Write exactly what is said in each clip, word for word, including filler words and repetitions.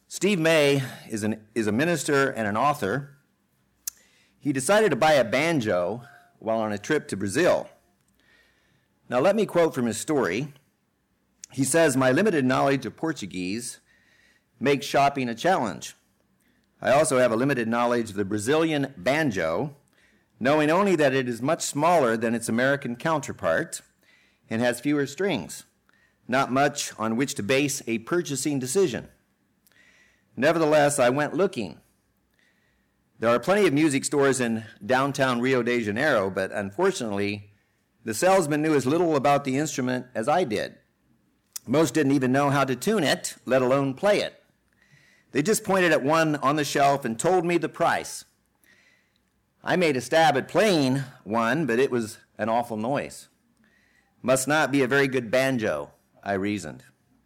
Steve May is, an, is a minister and an author. He decided to buy a banjo while on a trip to Brazil. Now let me quote from his story. He says, "My limited knowledge of Portuguese makes shopping a challenge. I also have a limited knowledge of the Brazilian banjo, knowing only that it is much smaller than its American counterpart and has fewer strings, not much on which to base a purchasing decision. Nevertheless, I went looking. There are plenty of music stores in downtown Rio de Janeiro, but unfortunately, the salesman knew as little about the instrument as I did. Most didn't even know how to tune it, let alone play it. They just pointed at one on the shelf and told me the price. I made a stab at playing one, but it was an awful noise. Must not be a very good banjo, I reasoned.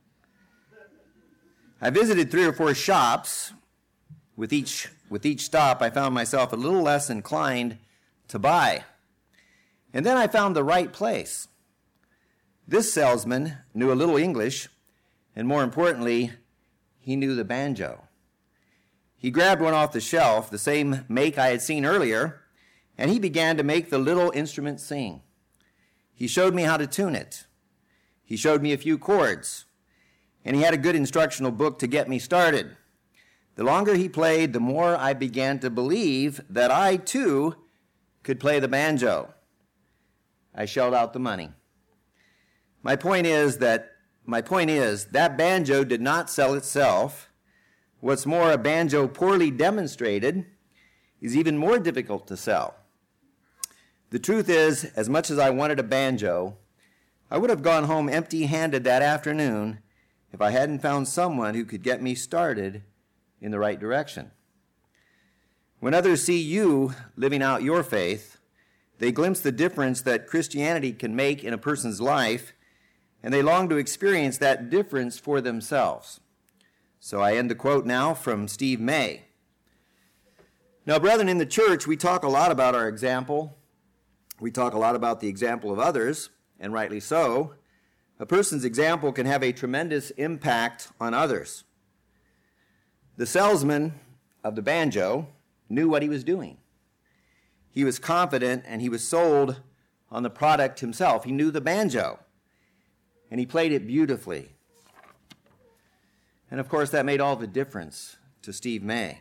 I visited three or four shops. With each, with each stop, I found myself a little less inclined to buy. And then I found the right place. This salesman knew a little English, and more importantly, he knew the banjo. He grabbed one off the shelf, the same make I had seen earlier, and he began to make the little instrument sing. He showed me how to tune it. He showed me a few chords, and he had a good instructional book to get me started. The longer he played, the more I began to believe that I, too, could play the banjo. I shelled out the money. My point is that my point is that banjo did not sell itself. What's more, a banjo poorly demonstrated is even more difficult to sell. The truth is, as much as I wanted a banjo, I would have gone home empty-handed that afternoon if I hadn't found someone who could get me started in the right direction. When others see you living out your faith, they glimpse the difference that Christianity can make in a person's life, and they long to experience that difference for themselves. So I end the quote now from Steve May. Now, brethren, in the church, we talk a lot about our example. We talk a lot about the example of others, and rightly so. A person's example can have a tremendous impact on others. The salesman of the banjo knew what he was doing. He was confident, and he was sold on the product himself. He knew the banjo, and he played it beautifully. And of course, that made all the difference to Steve May.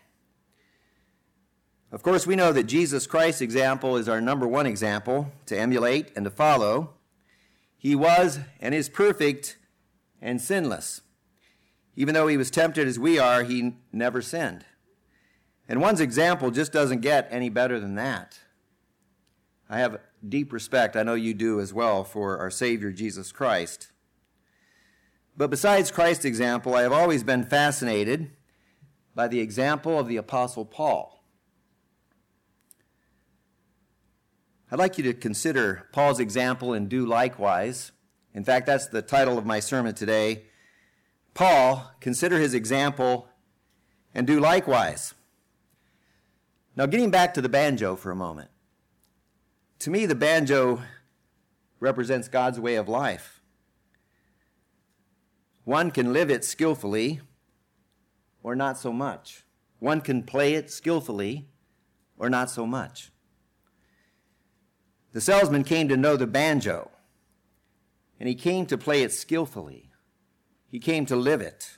Of course, we know that Jesus Christ's example is our number one example to emulate and to follow. He was and is perfect and sinless. Even though he was tempted as we are, he never sinned. And one's example just doesn't get any better than that. I have deep respect, I know you do as well, for our Savior Jesus Christ. But besides Christ's example, I have always been fascinated by the example of the Apostle Paul. I'd like you to consider Paul's example and do likewise. In fact, that's the title of my sermon today. Paul, consider his example and do likewise. Now, getting back to the banjo for a moment. To me, the banjo represents God's way of life. One can live it skillfully or not so much. One can play it skillfully or not so much. The salesman came to know the banjo, and he came to play it skillfully. He came to live it.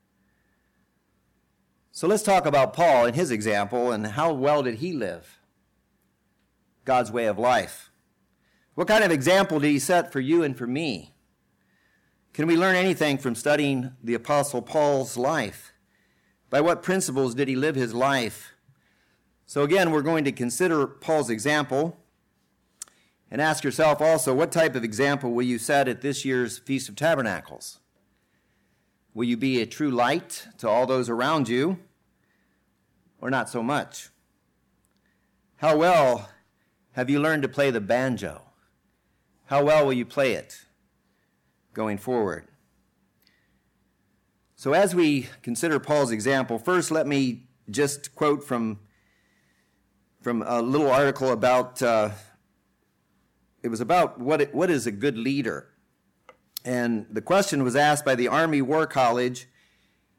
So let's talk about Paul and his example and how well did he live God's way of life. What kind of example did he set for you and for me? Can we learn anything from studying the Apostle Paul's life? By what principles did he live his life? So again, we're going to consider Paul's example and ask yourself also, what type of example will you set at this year's Feast of Tabernacles? Will you be a true light to all those around you, or not so much? How well have you learned to play the banjo? How well will you play it going forward? So as we consider Paul's example, first let me just quote from, from a little article about, uh, it was about what, it, what is a good leader. And the question was asked by the Army War College,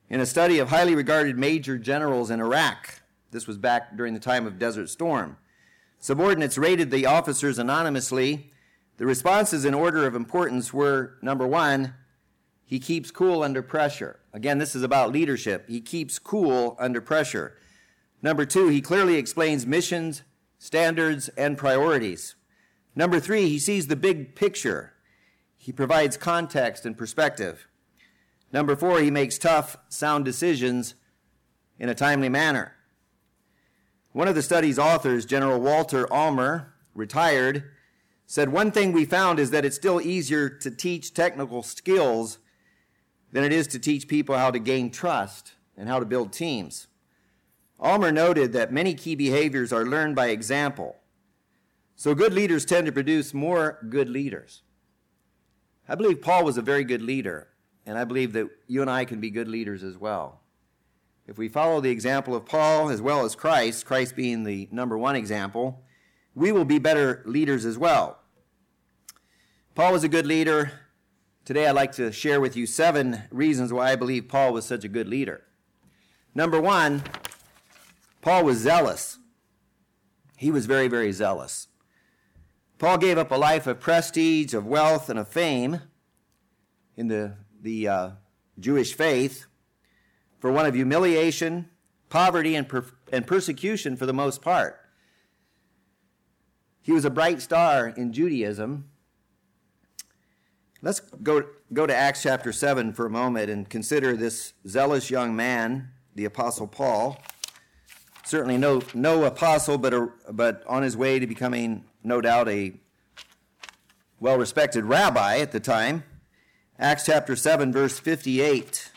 In a study of highly regarded major generals in Iraq, this was back during the time of Desert Storm, subordinates rated the officers anonymously. The responses in order of importance were, number one, he keeps cool under pressure. Again, this is about leadership. He keeps cool under pressure. Number two, he clearly explains missions, standards, and priorities. Number three, he sees the big picture. He provides context and perspective. Number four, he makes tough, sound decisions in a timely manner. One of the study's authors, General Walter Almer, retired, said, "One thing we found is that it's still easier to teach technical skills than it is to teach people how to gain trust and how to build teams." Almer noted that many key behaviors are learned by example. So good leaders tend to produce more good leaders. I believe Paul was a very good leader, and I believe that you and I can be good leaders as well. If we follow the example of Paul as well as Christ, Christ being the number one example, we will be better leaders as well. Paul was a good leader. Today I'd like to share with you seven reasons why I believe Paul was such a good leader. Number one, Paul was zealous. He was very, very zealous. Paul gave up a life of prestige, of wealth, and of fame in the, the uh, Jewish faith for one of humiliation, poverty, and, per- and persecution for the most part. He was a bright star in Judaism. Let's go, go to Acts chapter seven for a moment and consider this zealous young man, the Apostle Paul. Certainly no, no apostle, but, a, but on his way to becoming, no doubt, a well-respected rabbi at the time. Acts chapter seven, verse fifty-eight.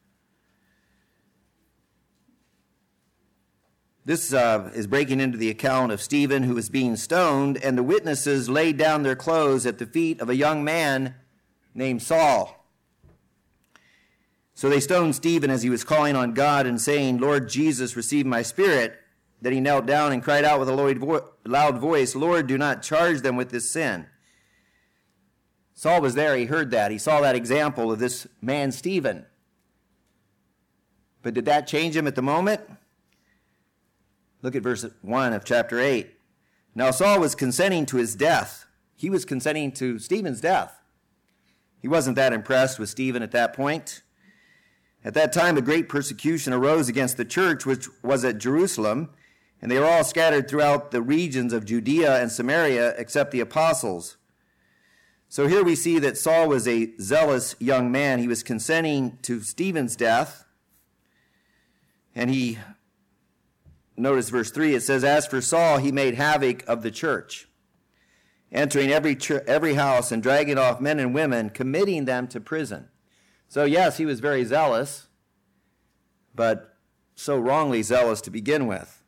This uh, is breaking into the account of Stephen, who was being stoned, and the witnesses laid down their clothes at the feet of a young man named Saul. So they stoned Stephen as he was calling on God and saying, "Lord Jesus, receive my spirit." Then he knelt down and cried out with a loud voice, "Lord, do not charge them with this sin." Saul was there. He heard that. He saw that example of this man, Stephen. But did that change him at the moment? Look at verse one of chapter eight. Now Saul was consenting to his death. He was consenting to Stephen's death. He wasn't that impressed with Stephen at that point. At that time, a great persecution arose against the church, which was at Jerusalem, and they were all scattered throughout the regions of Judea and Samaria, except the apostles. So here we see that Saul was a zealous young man. He was consenting to Stephen's death, and he, notice verse three, it says, "As for Saul, he made havoc of the church, entering every ch- every house and dragging off men and women, committing them to prison." So yes, he was very zealous, but so wrongly zealous to begin with.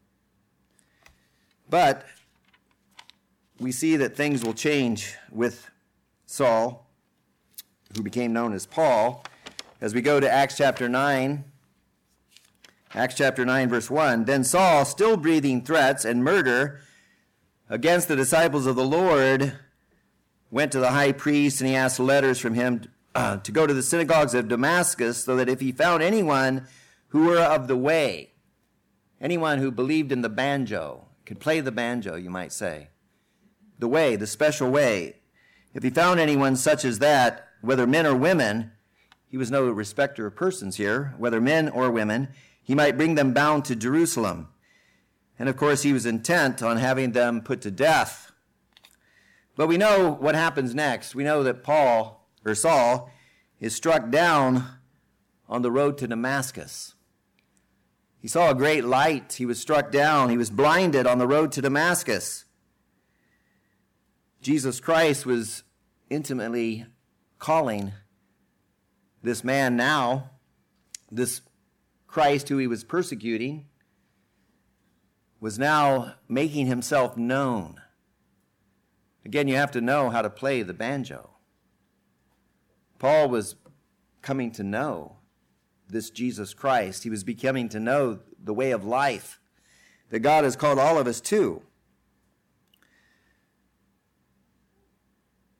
But we see that things will change with Saul, who became known as Paul, as we go to Acts chapter nine. Acts chapter nine, verse one. Then Saul, still breathing threats and murder against the disciples of the Lord, went to the high priest, and he asked letters from him uh, to go to the synagogues of Damascus, so that if he found anyone who were of the way, anyone who believed in the banjo, could play the banjo, you might say, the way, the special way, if he found anyone such as that, whether men or women, he was no respecter of persons here, whether men or women, he might bring them bound to Jerusalem. And of course, he was intent on having them put to death. But we know what happens next. We know that Paul, or Saul, is struck down on the road to Damascus. He saw a great light. He was struck down. He was blinded on the road to Damascus. Jesus Christ was intimately calling this man now, this Christ who he was persecuting, was now making himself known. Again, you have to know how to play the banjo. Paul was coming to know this Jesus Christ. He was becoming to know the way of life that God has called all of us to.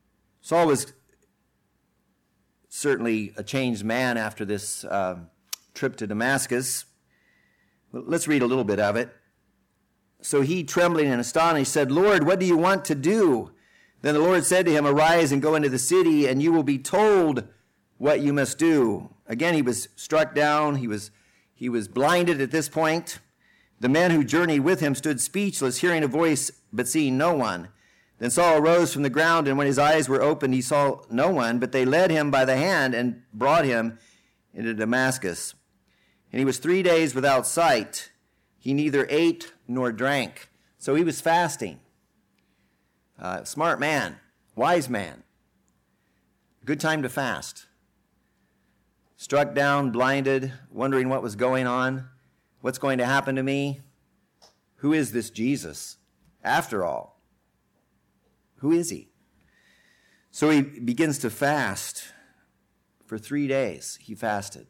Saul was certainly a changed man after this uh, trip to Damascus. Let's read a little bit of it. So he, trembling and astonished, said, Lord, what do you want to do? Then the Lord said to him, arise and go into the city, and you will be told what you must do. Again, he was struck down. He was, he was blinded at this point. The men who journeyed with him stood speechless, hearing a voice, but seeing no one. Then Saul arose from the ground, and when his eyes were opened, he saw no one, but they led him by the hand and brought him into Damascus. And he was three days without sight. He neither ate nor drank. So he was fasting. Uh, smart man, wise man. Good time to fast. Struck down, blinded, wondering what was going on. What's going to happen to me? Who is this Jesus, after all? Who is he? So he begins to fast. For three days, he fasted.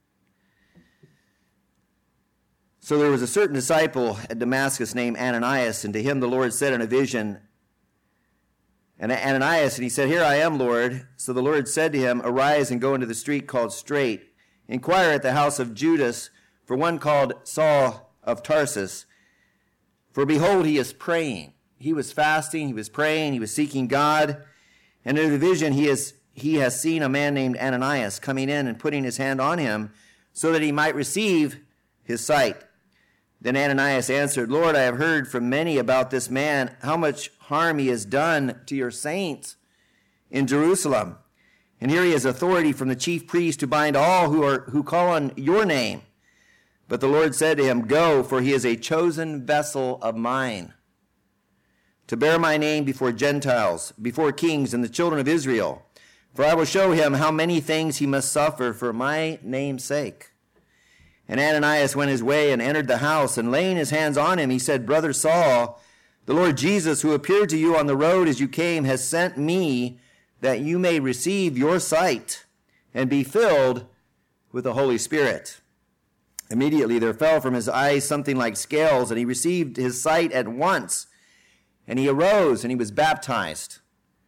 So there was a certain disciple at Damascus named Ananias, and to him the Lord said in a vision, and Ananias, and he said, here I am, Lord. So the Lord said to him, arise and go into the street called Straight. Inquire at the house of Judas for one called Saul of Tarsus. For behold, he is praying. He was fasting, he was praying, he was seeking God. And in the vision he, is, he has seen a man named Ananias coming in and putting his hand on him so that he might receive his sight. Then Ananias answered, Lord, I have heard from many about this man, how much harm he has done to your saints in Jerusalem. And here he has authority from the chief priest to bind all who are who call on your name. But the Lord said to him, go, for he is a chosen vessel of mine, to bear my name before Gentiles, before kings and the children of Israel. For I will show him how many things he must suffer for my name's sake. And Ananias went his way and entered the house, and laying his hands on him, he said, Brother Saul, the Lord Jesus, who appeared to you on the road as you came, has sent me that you may receive your sight and be filled with the Holy Spirit. Immediately there fell from his eyes something like scales, and he received his sight at once. And he arose and he was baptized.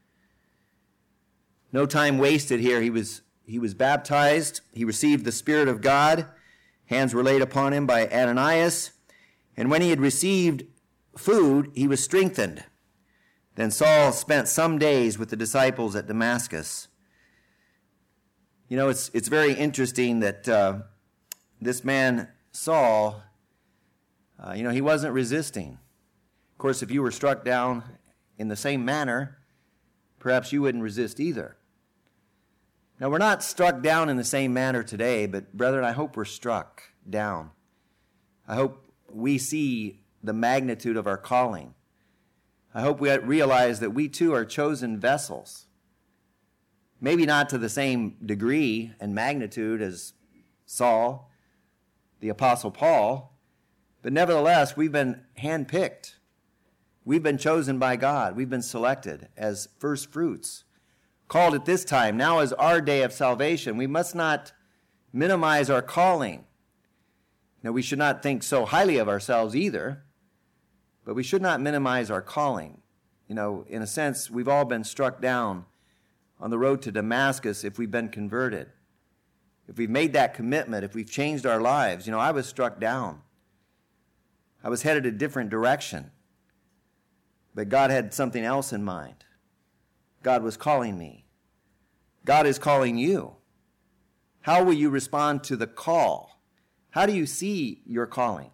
No time wasted here. He was, he was baptized. He received the Spirit of God. Hands were laid upon him by Ananias. And when he had received food, he was strengthened. Then Saul spent some days with the disciples at Damascus. You know, it's, it's very interesting that uh, this man, Saul, uh, you know, he wasn't resisting. Of course, if you were struck down in the same manner, perhaps you wouldn't resist either. Now, we're not struck down in the same manner today, but brethren, I hope we're struck down. I hope we see the magnitude of our calling. I hope we realize that we too are chosen vessels. Maybe not to the same degree and magnitude as Saul, the Apostle Paul, but nevertheless, we've been handpicked. We've been chosen by God. We've been selected as first fruits. Called at this time. Now is our day of salvation. We must not minimize our calling. Now, we should not think so highly of ourselves either, but we should not minimize our calling. You know, in a sense, we've all been struck down on the road to Damascus if we've been converted. If we've made that commitment, if we've changed our lives. You know, I was struck down. I was headed a different direction. But God had something else in mind. God was calling me. God is calling you. How will you respond to the call? How do you see your calling?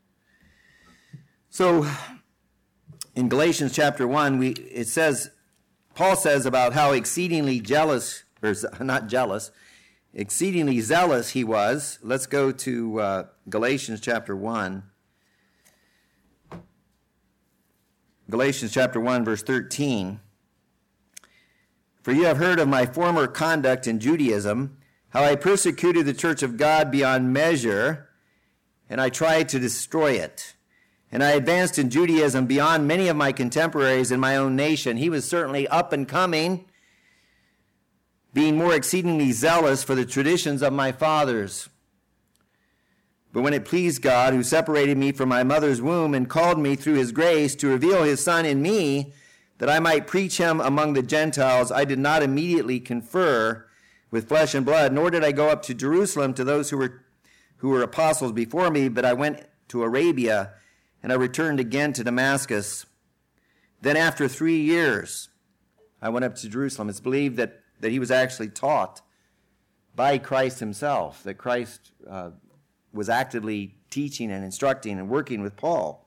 So, in Galatians chapter one, we it says, Paul says about how exceedingly jealous, or not jealous, exceedingly zealous he was. Let's go to uh, Galatians chapter one. Galatians chapter one, verse thirteen. For you have heard of my former conduct in Judaism, how I persecuted the church of God beyond measure, and I tried to destroy it. And I advanced in Judaism beyond many of my contemporaries in my own nation. He was certainly up and coming, being more exceedingly zealous for the traditions of my fathers. But when it pleased God, who separated me from my mother's womb and called me through his grace to reveal his Son in me, that I might preach him among the Gentiles, I did not immediately confer with flesh and blood, nor did I go up to Jerusalem to those who were who were apostles before me, but I went to Arabia, and I returned again to Damascus. Then after three years, I went up to Jerusalem. It's believed that, that he was actually taught by Christ himself, that Christ uh, was actively teaching and instructing and working with Paul.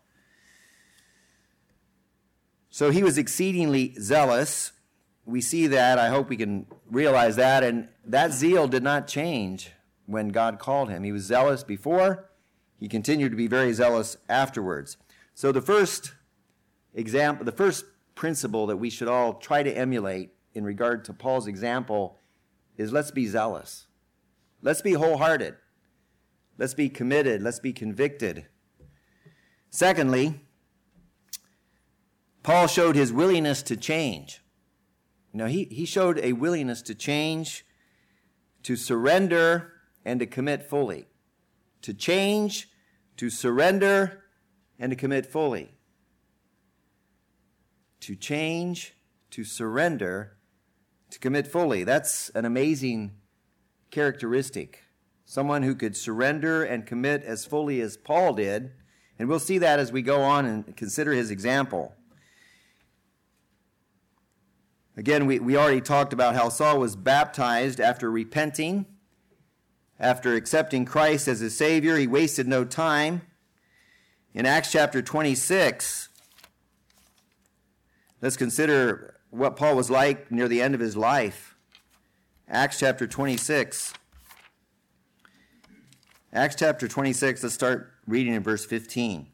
So he was exceedingly zealous. We see that. I hope we can realize that. And that zeal did not change when God called him. He was zealous before. He continued to be very zealous afterwards. So the first example, the first principle that we should all try to emulate in regard to Paul's example is let's be zealous. Let's be wholehearted. Let's be committed. Let's be convicted. Secondly, Paul showed his willingness to change. You know, he, he showed a willingness to change, to surrender, and to commit fully. To change, to surrender, and to commit fully. To change, to surrender, to commit fully. That's an amazing characteristic. Someone who could surrender and commit as fully as Paul did. And we'll see that as we go on and consider his example. Again, we, we already talked about how Saul was baptized after repenting, after accepting Christ as his Savior. He wasted no time. In Acts chapter twenty-six, let's consider what Paul was like near the end of his life. Acts chapter twenty-six. Acts chapter twenty-six, let's start reading in verse fifteen.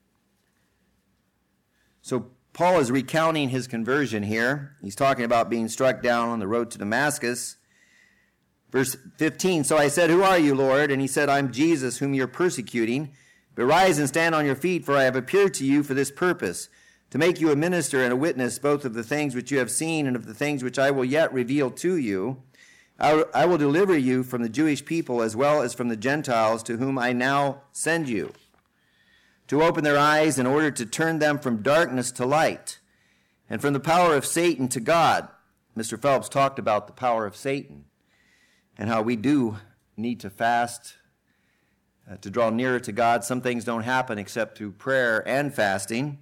So Paul is recounting his conversion here. He's talking about being struck down on the road to Damascus. Verse fifteen, so I said, who are you, Lord? And he said, I'm Jesus, whom you're persecuting. But rise and stand on your feet, for I have appeared to you for this purpose, to make you a minister and a witness both of the things which you have seen and of the things which I will yet reveal to you. I will deliver you from the Jewish people as well as from the Gentiles, to whom I now send you, to open their eyes in order to turn them from darkness to light, and from the power of Satan to God. Mister Phelps talked about the power of Satan and how we do need to fast uh, to draw nearer to God. Some things don't happen except through prayer and fasting.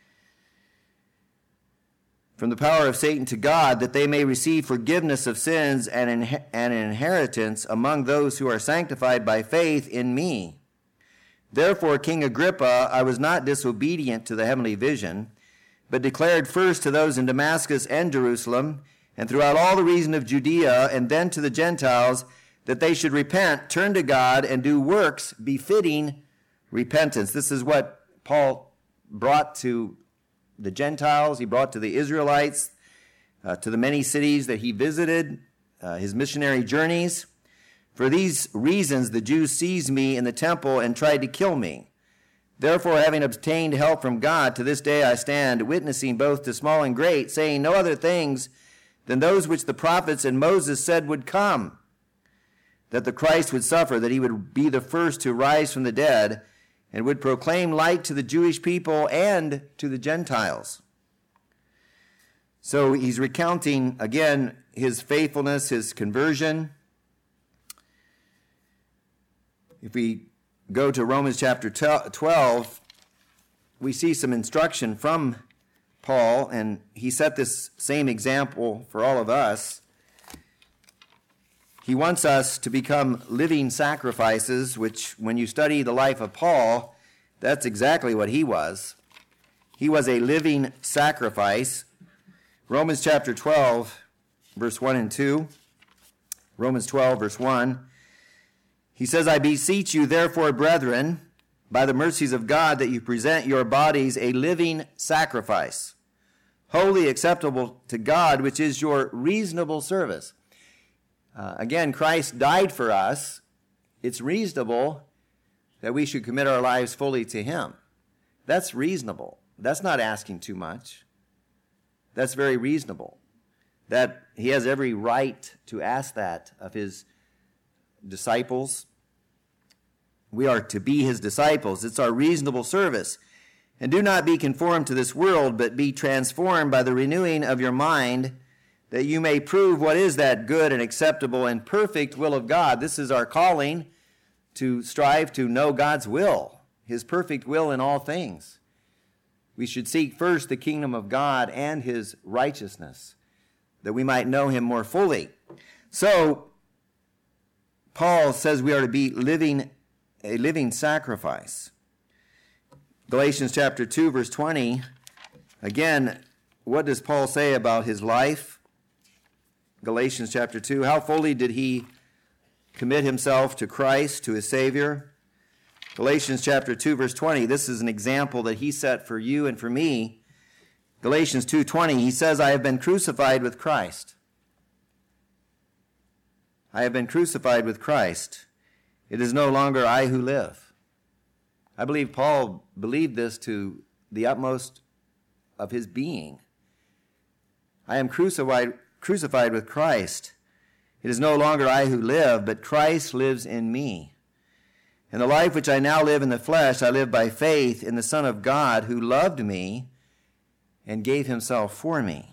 From the power of Satan to God, that they may receive forgiveness of sins and an inheritance among those who are sanctified by faith in me. Therefore, King Agrippa, I was not disobedient to the heavenly vision, but declared first to those in Damascus and Jerusalem, and throughout all the region of Judea, and then to the Gentiles, that they should repent, turn to God, and do works befitting repentance. This is what Paul brought to the Gentiles. He brought to the Israelites, uh, to the many cities that he visited, uh, his missionary journeys. For these reasons, the Jews seized me in the temple and tried to kill me. Therefore, having obtained help from God, to this day I stand, witnessing both to small and great, saying no other things than those which the prophets and Moses said would come, that the Christ would suffer, that he would be the first to rise from the dead, and would proclaim light to the Jewish people and to the Gentiles. So he's recounting, again, his faithfulness, his conversion. If we go to Romans chapter twelve, we see some instruction from Paul, and he set this same example for all of us. He wants us to become living sacrifices, which when you study the life of Paul, that's exactly what he was. He was a living sacrifice. Romans chapter twelve, verse one and two. Romans twelve, verse one. He says, I beseech you, therefore, brethren, by the mercies of God, that you present your bodies a living sacrifice, wholly acceptable to God, which is your reasonable service. Uh, again, Christ died for us. It's reasonable that we should commit our lives fully to him. That's reasonable. That's not asking too much. That's very reasonable. That he has every right to ask that of his disciples. We are to be his disciples. It's our reasonable service. And do not be conformed to this world, but be transformed by the renewing of your mind, that you may prove what is that good and acceptable and perfect will of God. This is our calling, to strive to know God's will, his perfect will in all things. We should seek first the kingdom of God and his righteousness, that we might know him more fully. So, Paul says we are to be living a living sacrifice. Galatians chapter two, verse twenty, again, what does Paul say about his life? Galatians chapter two, how fully did he commit himself to Christ, to his Savior? Galatians chapter two, verse twenty, this is an example that he set for you and for me. Galatians two twenty, he says, I have been crucified with Christ. I have been crucified with Christ. It is no longer I who live. I believe Paul believed this to the utmost of his being. I am crucified, crucified with Christ. It is no longer I who live, but Christ lives in me. And the life which I now live in the flesh, I live by faith in the Son of God who loved me and gave himself for me.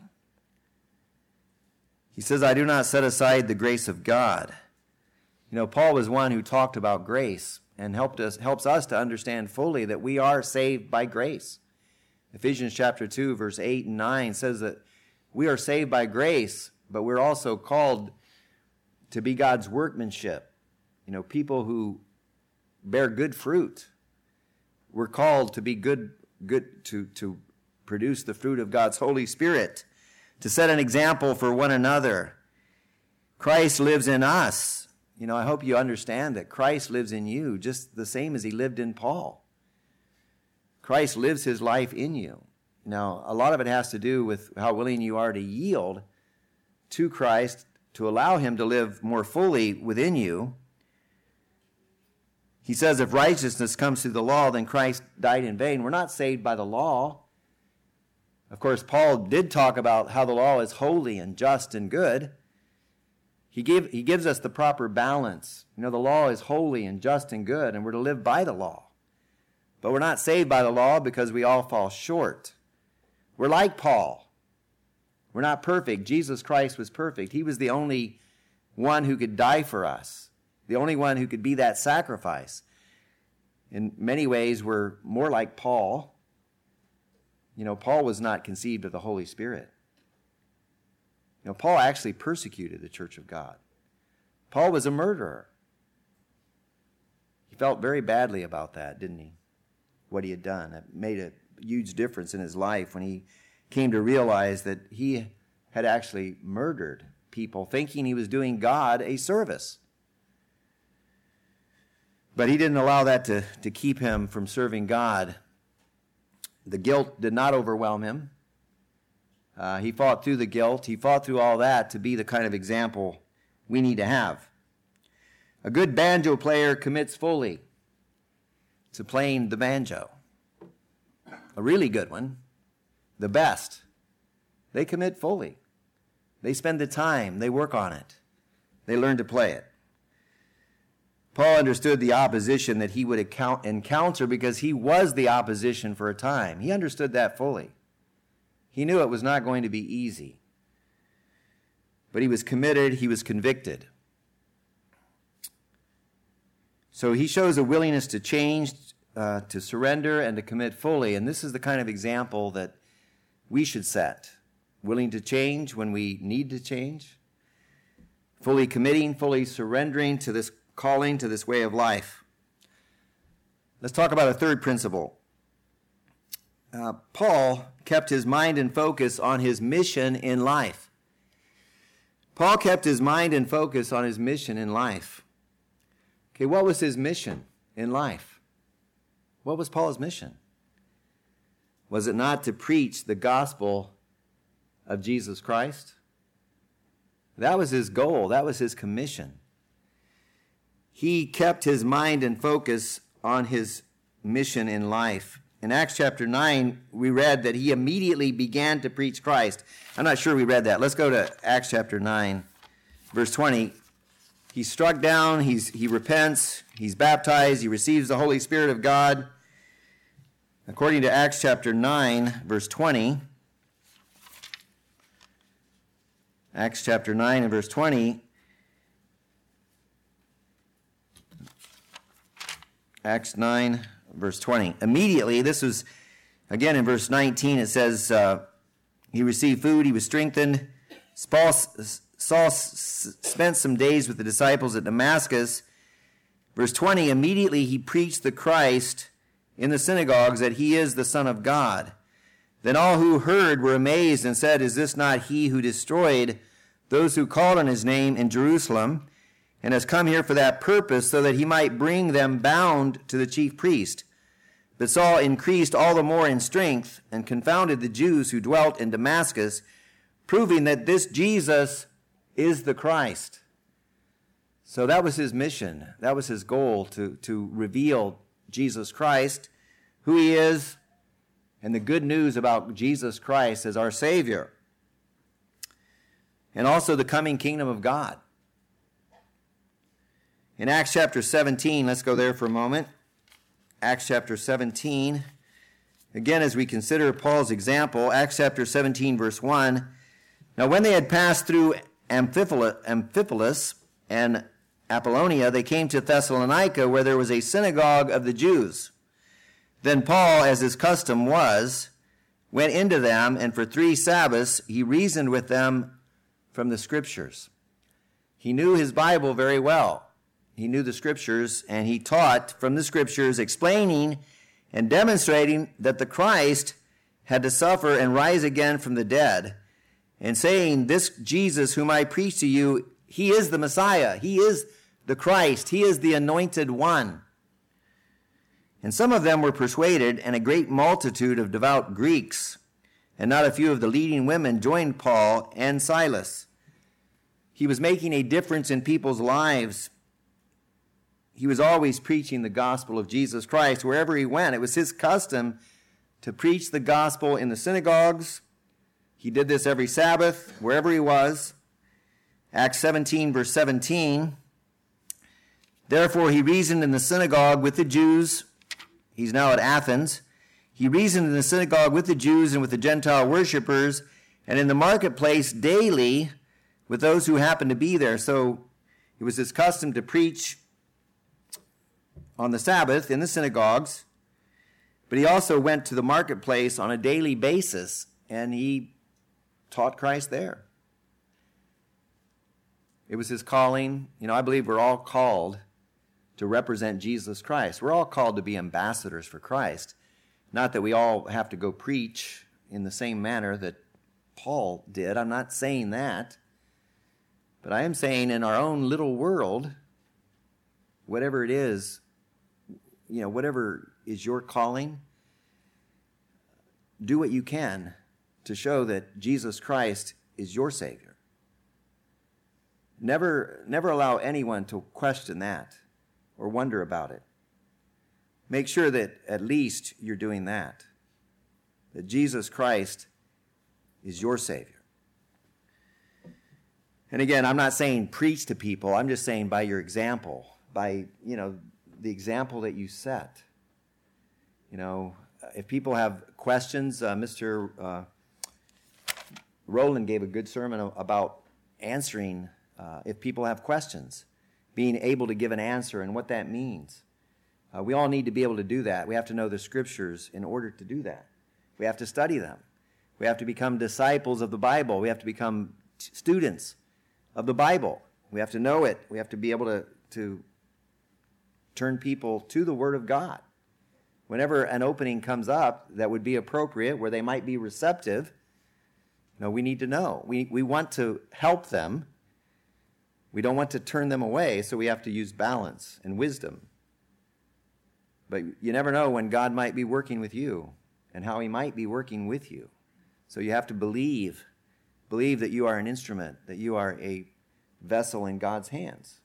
He says, I do not set aside the grace of God. You know, Paul was one who talked about grace and helped us, helps us to understand fully that we are saved by grace. Ephesians chapter two, verse eight and nine says that we are saved by grace, but we're also called to be God's workmanship. You know, people who bear good fruit. We're called to be good, good to, to produce the fruit of God's Holy Spirit, to set an example for one another. Christ lives in us. You know, I hope you understand that Christ lives in you just the same as he lived in Paul. Christ lives his life in you. Now, a lot of it has to do with how willing you are to yield to Christ, to allow him to live more fully within you. He says if righteousness comes through the law, then Christ died in vain. We're not saved by the law. Of course, Paul did talk about how the law is holy and just and good. He, gave, he gives us the proper balance. You know, the law is holy and just and good, and we're to live by the law. But we're not saved by the law because we all fall short. We're like Paul. We're not perfect. Jesus Christ was perfect. He was the only one who could die for us, the only one who could be that sacrifice. In many ways, we're more like Paul. You know, Paul was not conceived of the Holy Spirit. You know, Paul actually persecuted the church of God. Paul was a murderer. He felt very badly about that, didn't he? What he had done. It made a huge difference in his life when he came to realize that he had actually murdered people, thinking he was doing God a service. But he didn't allow that to, to keep him from serving God. The guilt did not overwhelm him. Uh, he fought through the guilt. He fought through all that to be the kind of example we need to have. A good banjo player commits fully to playing the banjo. A really good one, the best, they commit fully. They spend the time. They work on it. They learn to play it. Paul understood the opposition that he would encounter because he was the opposition for a time. He understood that fully. He knew it was not going to be easy. But he was committed. He was convicted. So he shows a willingness to change, uh, to surrender, and to commit fully. And this is the kind of example that we should set. Willing to change when we need to change. Fully committing, fully surrendering to this calling, to this way of life. Let's talk about a third principle. Uh, Paul kept his mind and focus on his mission in life. Paul kept his mind and focus on his mission in life. Okay, what was his mission in life? What was Paul's mission? Was it not to preach the gospel of Jesus Christ? That was his goal. That was his commission. He kept his mind and focus on his mission in life. In Acts chapter nine, we read that he immediately began to preach Christ. I'm not sure we read that. Let's go to Acts chapter nine, verse twenty. He's struck down, he's, he repents, he's baptized, he receives the Holy Spirit of God. According to Acts chapter nine, verse twenty, Acts chapter nine and verse twenty, Acts nine, verse twenty. Immediately, this was, again in verse nineteen, it says, uh, he received food, he was strengthened. Saul, Saul spent some days with the disciples at Damascus. Verse twenty, immediately he preached the Christ in the synagogues, that he is the Son of God. Then all who heard were amazed and said, is this not he who destroyed those who called on his name in Jerusalem, and has come here for that purpose, so that he might bring them bound to the chief priest? But Saul increased all the more in strength and confounded the Jews who dwelt in Damascus, proving that this Jesus is the Christ. So that was his mission. That was his goal, to, to reveal Jesus Christ, who he is, and the good news about Jesus Christ as our Savior, and also the coming kingdom of God. In Acts chapter seventeen, let's go there for a moment. Acts chapter seventeen. Again, as we consider Paul's example, Acts chapter seventeen, verse one. Now, when they had passed through Amphipolis and Apollonia, they came to Thessalonica, where there was a synagogue of the Jews. Then Paul, as his custom was, went into them, and for three Sabbaths he reasoned with them from the Scriptures. He knew his Bible very well. He knew the Scriptures, and he taught from the Scriptures, explaining and demonstrating that the Christ had to suffer and rise again from the dead, and saying, this Jesus whom I preach to you, he is the Messiah, he is the Christ, he is the anointed one. And some of them were persuaded, and a great multitude of devout Greeks, and not a few of the leading women, joined Paul and Silas. He was making a difference in people's lives. He was always preaching the gospel of Jesus Christ wherever he went. It was his custom to preach the gospel in the synagogues. He did this every Sabbath, wherever he was. Acts seventeen, verse seventeen. Therefore he reasoned in the synagogue with the Jews. He's now at Athens. He reasoned in the synagogue with the Jews and with the Gentile worshippers, and in the marketplace daily with those who happened to be there. So it was his custom to preach on the Sabbath in the synagogues, but he also went to the marketplace on a daily basis, and he taught Christ there. It was his calling. You know, I believe we're all called to represent Jesus Christ. We're all called to be ambassadors for Christ. Not that we all have to go preach in the same manner that Paul did. I'm not saying that. But I am saying in our own little world, whatever it is, you know, whatever is your calling, do what you can to show that Jesus Christ is your Savior. Never, never allow anyone to question that or wonder about it. Make sure that at least you're doing that, that Jesus Christ is your Savior. And again, I'm not saying preach to people. I'm just saying by your example, by, you know, the example that you set. You know, if people have questions, uh, Mister Uh, Roland gave a good sermon about answering uh, if people have questions, being able to give an answer and what that means. Uh, we all need to be able to do that. We have to know the Scriptures in order to do that. We have to study them. We have to become disciples of the Bible. We have to become t- students of the Bible. We have to know it. We have to be able to, to turn people to the Word of God. Whenever an opening comes up that would be appropriate, where they might be receptive, you know, we need to know. We, we want to help them. We don't want to turn them away, so we have to use balance and wisdom. But you never know when God might be working with you and how he might be working with you. So you have to believe, believe that you are an instrument, that you are a vessel in God's hands.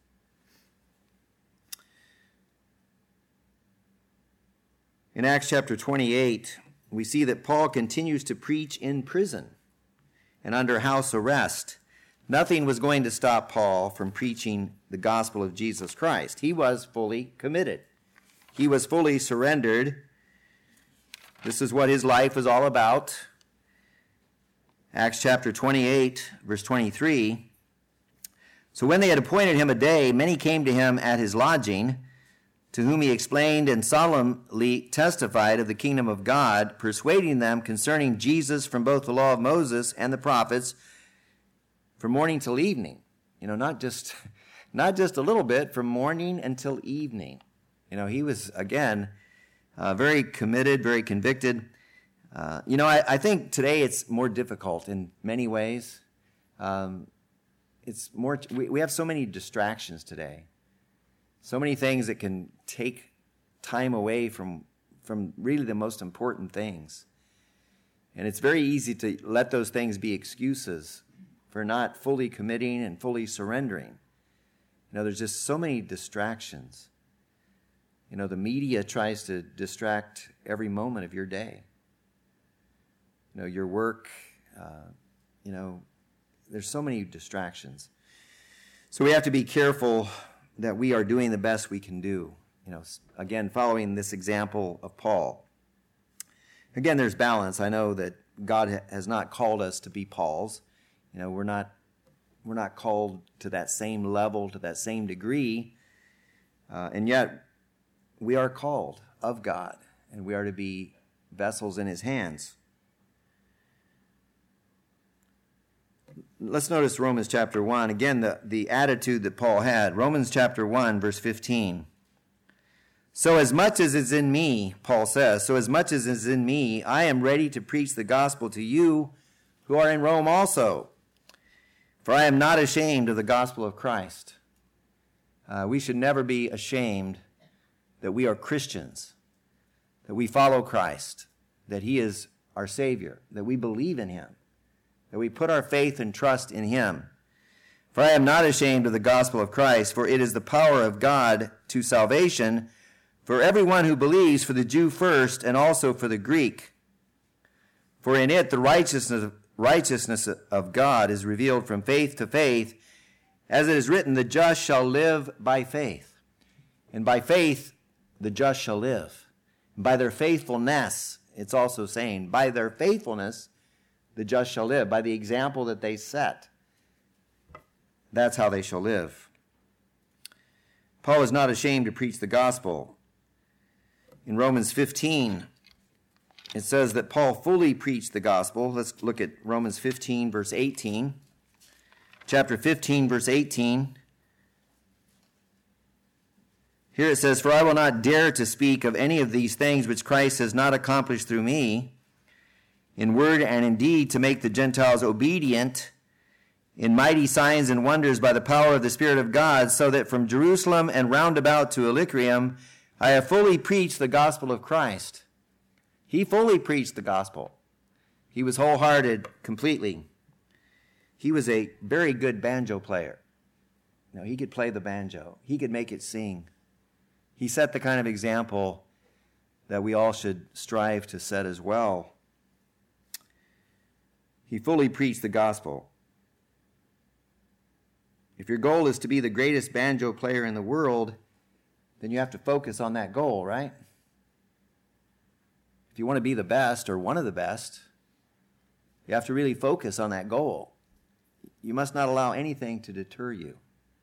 In Acts chapter twenty-eight, we see that Paul continues to preach in prison and under house arrest. Nothing was going to stop Paul from preaching the gospel of Jesus Christ. He was fully committed. He was fully surrendered. This is what his life was all about. Acts chapter twenty-eight, verse twenty-three. So when they had appointed him a day, many came to him at his lodging to whom he explained and solemnly testified of the kingdom of God, persuading them concerning Jesus from both the law of Moses and the prophets, from morning till evening. You know, not just, not just a little bit, from morning until evening. You know, he was, again, uh, very committed, very convicted. Uh, you know, I, I think today it's more difficult in many ways. Um, it's more, we, we have so many distractions today. So many things that can take time away from, from really the most important things. And it's very easy to let those things be excuses for not fully committing and fully surrendering. You know, there's just so many distractions. You know, the media tries to distract every moment of your day. You know, your work, uh, you know, there's so many distractions. So we have to be careful that we are doing the best we can do. You know, again, following this example of Paul. Again, there's balance. I know that God has not called us to be Pauls. You know, we're not we're not called to that same level, to that same degree. Uh, and yet, we are called of God, and we are to be vessels in his hands. Let's notice Romans chapter one. Again, the, the attitude that Paul had. Romans chapter one, verse fifteen. So as much as is in me, Paul says, so as much as is in me, I am ready to preach the gospel to you who are in Rome also. For I am not ashamed of the gospel of Christ. Uh, we should never be ashamed that we are Christians, that we follow Christ, that he is our Savior, that we believe in him, that we put our faith and trust in him. For I am not ashamed of the gospel of Christ, for it is the power of God to salvation for everyone who believes, for the Jew first, and also for the Greek. For in it the righteousness, righteousness of God is revealed from faith to faith, as it is written, the just shall live by faith. And by faith the just shall live. And by their faithfulness, it's also saying, by their faithfulness the just shall live. By the example that they set, that's how they shall live. Paul is not ashamed to preach the gospel. In Romans fifteen, it says that Paul fully preached the gospel. Let's look at Romans fifteen, verse eighteen. Chapter fifteen, verse eighteen. Here it says, for I will not dare to speak of any of these things which Christ has not accomplished through me, in word and in deed, to make the Gentiles obedient, in mighty signs and wonders by the power of the Spirit of God, so that from Jerusalem and round about to Illyricum, I have fully preached the gospel of Christ. He fully preached the gospel. He was wholehearted completely. He was a very good banjo player. You know, he could play the banjo. He could make it sing. He set the kind of example that we all should strive to set as well. He fully preached the gospel. If your goal is to be the greatest banjo player in the world, then you have to focus on that goal, right? If you want to be the best or one of the best, you have to really focus on that goal. You must not allow anything to deter you.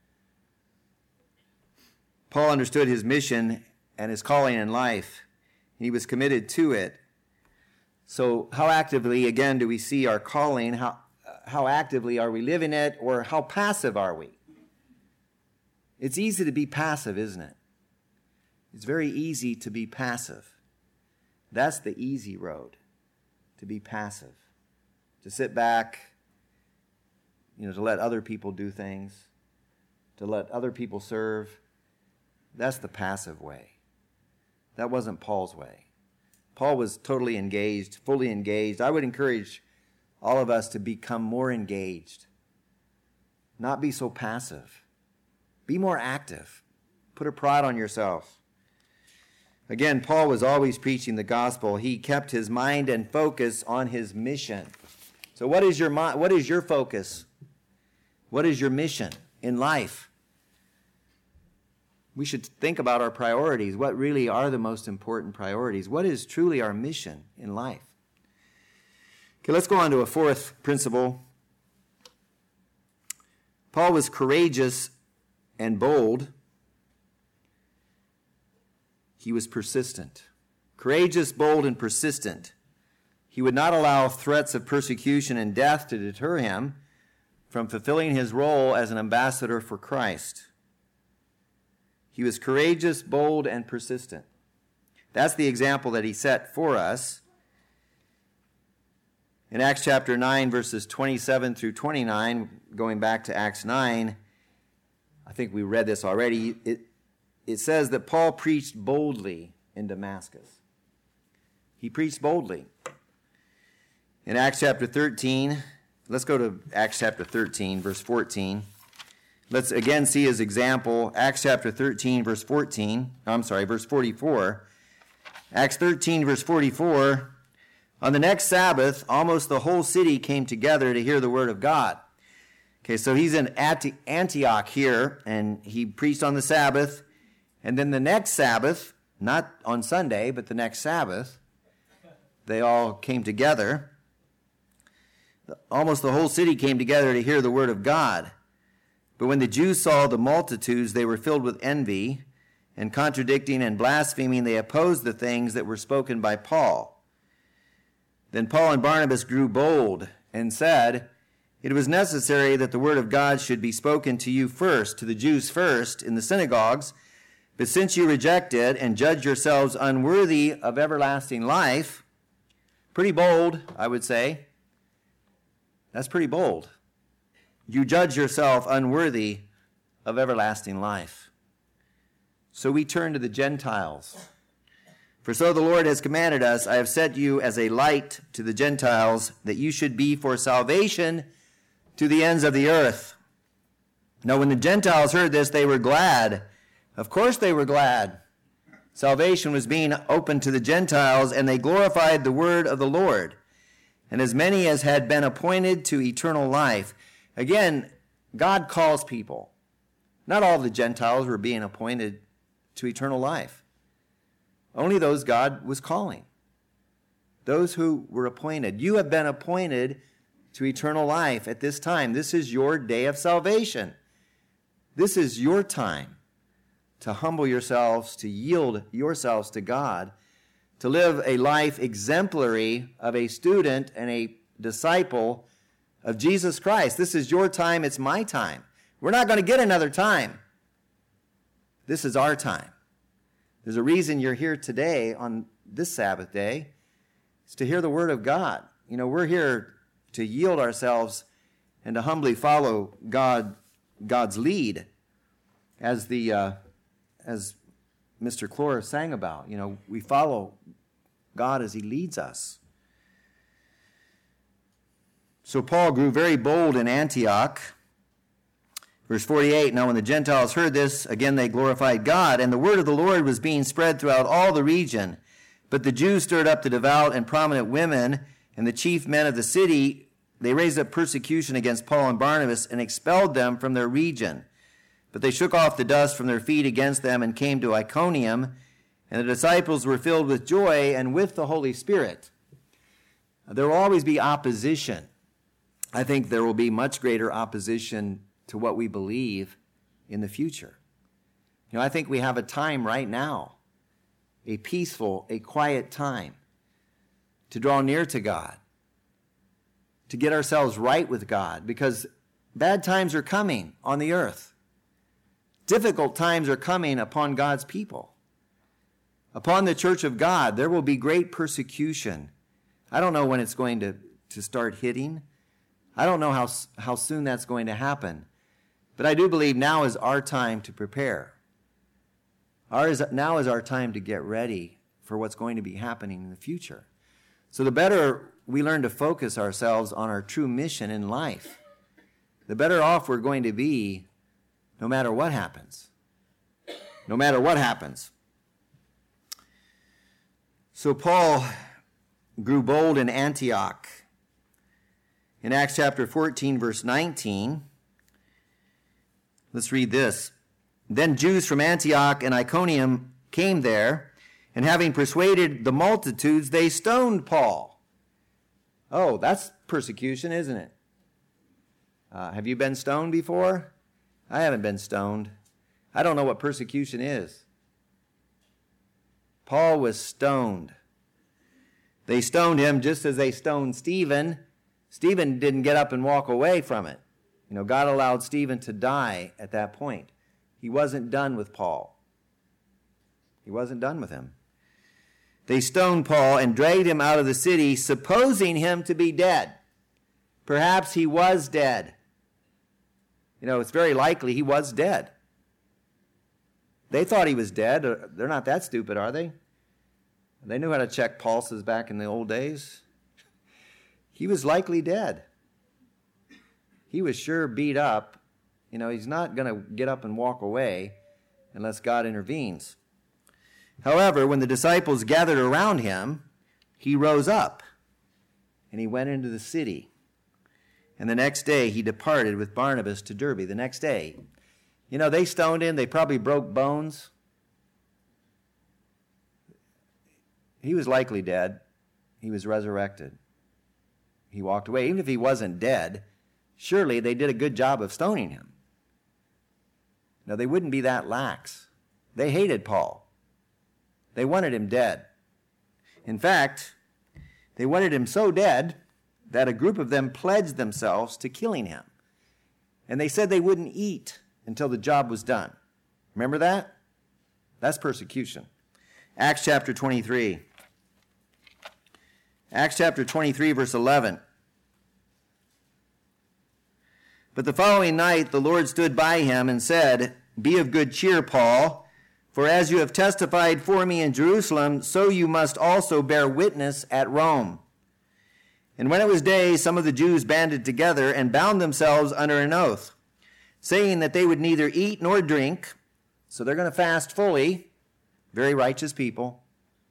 Paul understood his mission and his calling in life, and he was committed to it. So how actively, again, do we see our calling? How, how actively are we living it, or how passive are we? It's easy to be passive, isn't it? It's very easy to be passive. That's the easy road, to be passive, to sit back, you know, to let other people do things, to let other people serve. That's the passive way. That wasn't Paul's way. Paul was totally engaged, fully engaged. I would encourage all of us to become more engaged, not be so passive. Be more active. Put a pride on yourself. Again, Paul was always preaching the gospel. He kept his mind and focus on his mission. So what is your mind? What is your focus? What is your mission in life? We should think about our priorities. What really are the most important priorities? What is truly our mission in life? Okay, let's go on to a fourth principle. Paul was courageous and bold. he was persistent. Courageous, bold, and persistent. He would not allow threats of persecution and death to deter him from fulfilling his role as an ambassador for Christ. He was courageous, bold, and persistent. That's the example that he set for us. In Acts chapter nine, verses twenty-seven through twenty-nine, going back to Acts nine, I think we read this already, it, it says that Paul preached boldly in Damascus. He preached boldly. In Acts chapter thirteen, let's go to Acts chapter thirteen, verse fourteen. Let's again see his example. Acts chapter thirteen, verse fourteen. I'm sorry, verse forty-four. Acts thirteen, verse forty-four. On the next Sabbath, almost the whole city came together to hear the word of God. Okay, so he's in Antioch here, and he preached on the Sabbath. And then the next Sabbath, not on Sunday, but the next Sabbath, they all came together. Almost the whole city came together to hear the word of God. But when the Jews saw the multitudes, they were filled with envy, and contradicting and blaspheming, they opposed the things that were spoken by Paul. Then Paul and Barnabas grew bold and said, "It was necessary that the word of God should be spoken to you first, to the Jews first, in the synagogues. But since you reject it and judge yourselves unworthy of everlasting life," pretty bold, I would say. That's pretty bold. You judge yourself unworthy of everlasting life. So we turn to the Gentiles. "For so the Lord has commanded us, I have set you as a light to the Gentiles, that you should be for salvation to the ends of the earth." Now when the Gentiles heard this, they were glad. Of course they were glad. Salvation was being opened to the Gentiles, and they glorified the word of the Lord. And as many as had been appointed to eternal life. Again, God calls people. Not all the Gentiles were being appointed to eternal life. Only those God was calling. Those who were appointed. You have been appointed to eternal life at this time. This is your day of salvation. This is your time to humble yourselves, to yield yourselves to God, to live a life exemplary of a student and a disciple of Jesus Christ. This is your time. It's my time. We're not going to get another time. This is our time. There's a reason you're here today on this Sabbath day. It's to hear the word of God. You know, we're here to yield ourselves and to humbly follow God, God's lead, as the uh, as Mister Clore sang about. You know, we follow God as he leads us. So Paul grew very bold in Antioch. Verse forty-eight, "Now when the Gentiles heard this, again they glorified God, and the word of the Lord was being spread throughout all the region. But the Jews stirred up the devout and prominent women, and the chief men of the city. They raised up persecution against Paul and Barnabas and expelled them from their region. But they shook off the dust from their feet against them and came to Iconium, and the disciples were filled with joy and with the Holy Spirit." There will always be opposition. I think there will be much greater opposition to what we believe in the future. You know, I think we have a time right now, a peaceful, a quiet time to draw near to God, to get ourselves right with God, because bad times are coming on the earth. Difficult times are coming upon God's people. Upon the church of God, there will be great persecution. I don't know when it's going to, to start hitting. I don't know how, how soon that's going to happen. But I do believe now is our time to prepare. Our is, now is our time to get ready for what's going to be happening in the future. So the better we learn to focus ourselves on our true mission in life, the better off we're going to be no matter what happens. No matter what happens. So Paul grew bold in Antioch. In Acts chapter fourteen, verse nineteen, let's read this. "Then Jews from Antioch and Iconium came there, and having persuaded the multitudes, they stoned Paul." Oh, that's persecution, isn't it? Uh, have you been stoned before? I haven't been stoned. I don't know what persecution is. Paul was stoned. They stoned him just as they stoned Stephen. Stephen didn't get up and walk away from it. You know, God allowed Stephen to die at that point. He wasn't done with Paul. He wasn't done with him. They stoned Paul and dragged him out of the city, supposing him to be dead. Perhaps he was dead. You know, it's very likely he was dead. They thought he was dead. They're not that stupid, are they? They knew how to check pulses back in the old days. He was likely dead. He was sure beat up. You know, he's not going to get up and walk away unless God intervenes. However, when the disciples gathered around him, he rose up and he went into the city. And the next day he departed with Barnabas to Derbe. The next day. You know, they stoned him. They probably broke bones. He was likely dead. He was resurrected. He walked away. Even if he wasn't dead, surely they did a good job of stoning him. No, they wouldn't be that lax. They hated Paul. They wanted him dead. In fact, they wanted him so dead that a group of them pledged themselves to killing him. And they said they wouldn't eat until the job was done. Remember that? That's persecution. Acts chapter twenty-three. Acts chapter twenty-three, verse eleven. But the following night the Lord stood by him and said, "Be of good cheer, Paul, for as you have testified for me in Jerusalem, so you must also bear witness at Rome." And when it was day, some of the Jews banded together and bound themselves under an oath, saying that they would neither eat nor drink. So they're going to fast fully. Very righteous people.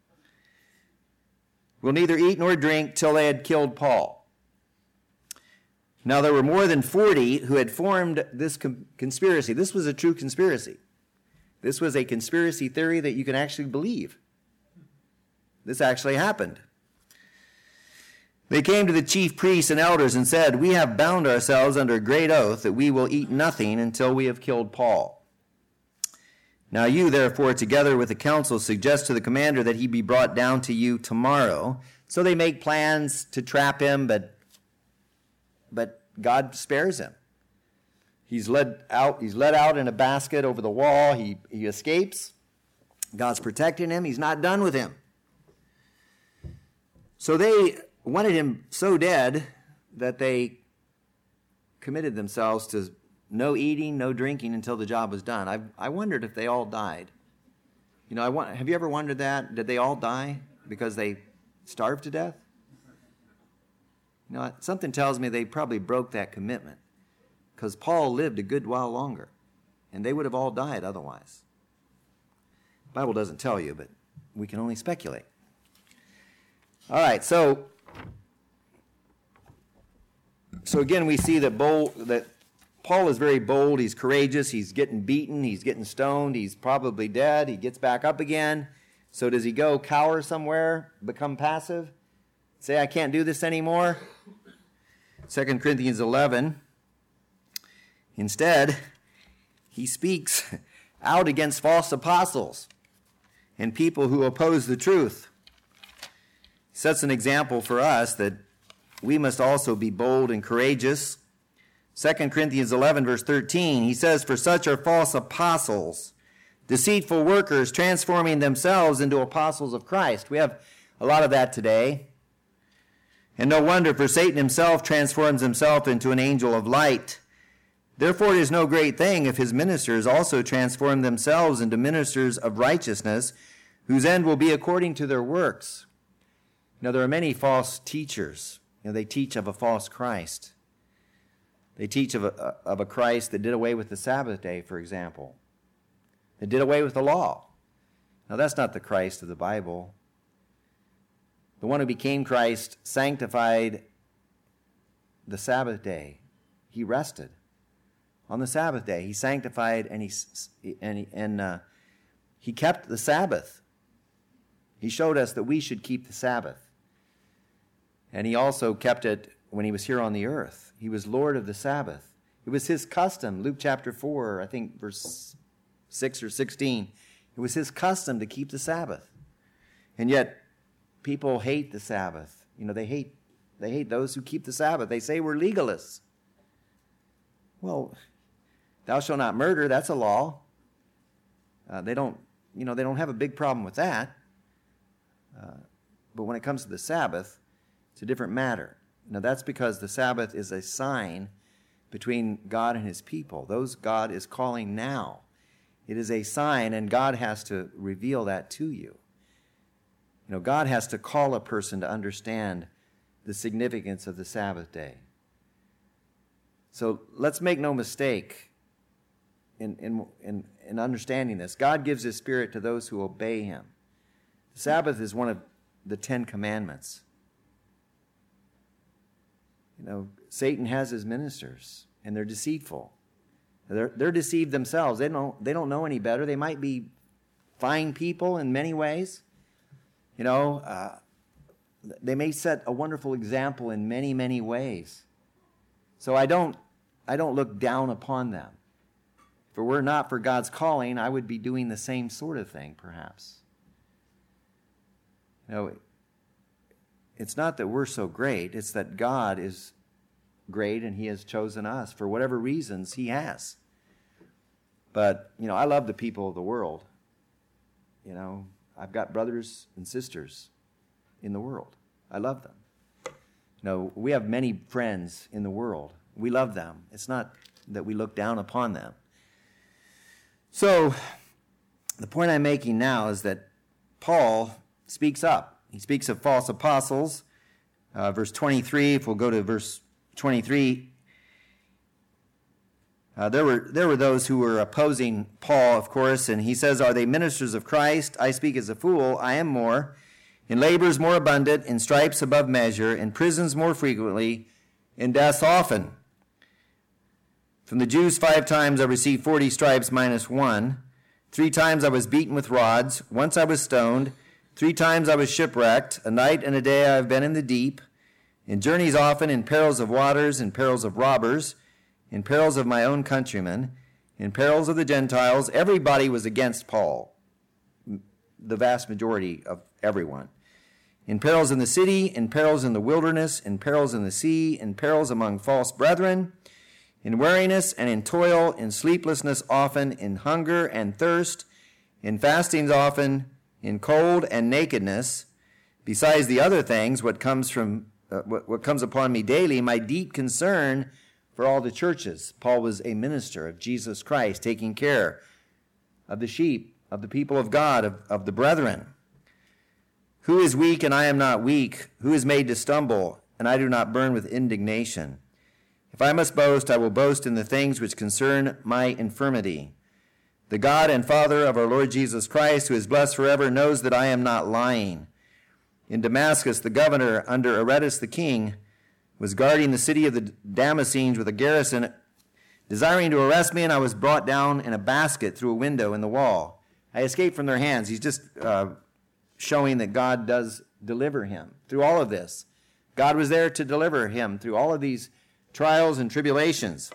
Will neither eat nor drink till they had killed Paul. Now there were more than forty who had formed this conspiracy. This was a true conspiracy. This was a conspiracy theory that you can actually believe. This actually happened. They came to the chief priests and elders and said, "We have bound ourselves under a great oath that we will eat nothing until we have killed Paul. Now you, therefore, together with the council, suggest to the commander that he be brought down to you tomorrow." So they make plans to trap him, but, but God spares him. He's led out, he's led out in a basket over the wall. He, he escapes. God's protecting him. He's not done with him. So they wanted him so dead that they committed themselves to no eating, no drinking until the job was done. I I wondered if they all died. You know, I want, have you ever wondered that? Did they all die because they starved to death? You know, something tells me they probably broke that commitment, because Paul lived a good while longer, and they would have all died otherwise. The Bible doesn't tell you, but we can only speculate. All right, so so again we see that bold that Paul is very bold. He's courageous. He's getting beaten. He's getting stoned. He's probably dead. He gets back up again. So does he go cower somewhere, become passive, say, "I can't do this anymore"? Second Corinthians eleven. Instead, he speaks out against false apostles and people who oppose the truth. He sets an example for us that we must also be bold and courageous. Second Corinthians eleven, verse thirteen, he says, "For such are false apostles, deceitful workers, transforming themselves into apostles of Christ." We have a lot of that today. And no wonder, for Satan himself transforms himself into an angel of light. Therefore, it is no great thing if his ministers also transform themselves into ministers of righteousness, whose end will be according to their works. Now, there are many false teachers. You know, they teach of a false Christ. They teach of a, of a Christ that did away with the Sabbath day, for example. That did away with the law. Now, that's not the Christ of the Bible. The one who became Christ sanctified the Sabbath day. He rested on the Sabbath day. He sanctified and he and he, and uh, he kept the Sabbath. He showed us that we should keep the Sabbath. And he also kept it when he was here on the earth. He was Lord of the Sabbath. It was his custom. Luke chapter four, I think verse six or sixteen. It was his custom to keep the Sabbath. And yet, people hate the Sabbath. You know, they hate they hate those who keep the Sabbath. They say we're legalists. Well, thou shalt not murder, that's a law. Uh, they don't, you know, they don't have a big problem with that. Uh, but when it comes to the Sabbath, it's a different matter. Now, that's because the Sabbath is a sign between God and his people. Those God is calling now. It is a sign, and God has to reveal that to you. You know, God has to call a person to understand the significance of the Sabbath day. So let's make no mistake in, in, in, in understanding this. God gives his Spirit to those who obey him. The Sabbath is one of the Ten Commandments. You know, Satan has his ministers, and they're deceitful. They're, they're deceived themselves. They don't, they don't know any better. They might be fine people in many ways. You know, uh, they may set a wonderful example in many, many ways. So I don't, I don't look down upon them. If it were not for God's calling, I would be doing the same sort of thing, perhaps. You know, it's not that we're so great. It's that God is great and he has chosen us for whatever reasons he has. But, you know, I love the people of the world. You know, I've got brothers and sisters in the world. I love them. You know, we have many friends in the world. We love them. It's not that we look down upon them. So, the point I'm making now is that Paul speaks up. He speaks of false apostles. Uh, verse twenty-three, if we'll go to verse twenty-three, uh, there were there were those who were opposing Paul, of course, and he says, "Are they ministers of Christ? I speak as a fool. I am more. In labors more abundant, in stripes above measure, in prisons more frequently, in deaths often. From the Jews five times I received forty stripes minus one. Three times I was beaten with rods. Once I was stoned. Three times I was shipwrecked. A night and a day I have been in the deep. In journeys often, in perils of waters, in perils of robbers, in perils of my own countrymen, in perils of the Gentiles." Everybody was against Paul, the vast majority of everyone. "In perils in the city, in perils in the wilderness, in perils in the sea, in perils among false brethren, in weariness and in toil, in sleeplessness often, in hunger and thirst, in fastings often, in cold and nakedness, besides the other things, what comes from uh, what, what comes upon me daily, my deep concern for all the churches." Paul was a minister of Jesus Christ, taking care of the sheep, of the people of God, of, of the brethren. "Who is weak and I am not weak? Who is made to stumble and I do not burn with indignation? If I must boast, I will boast in the things which concern my infirmity. The God and Father of our Lord Jesus Christ, who is blessed forever, knows that I am not lying. In Damascus, the governor, under Aretas the king, was guarding the city of the Damascenes with a garrison, desiring to arrest me, and I was brought down in a basket through a window in the wall. I escaped from their hands." He's just uh, showing that God does deliver him through all of this. God was there to deliver him through all of these trials and tribulations.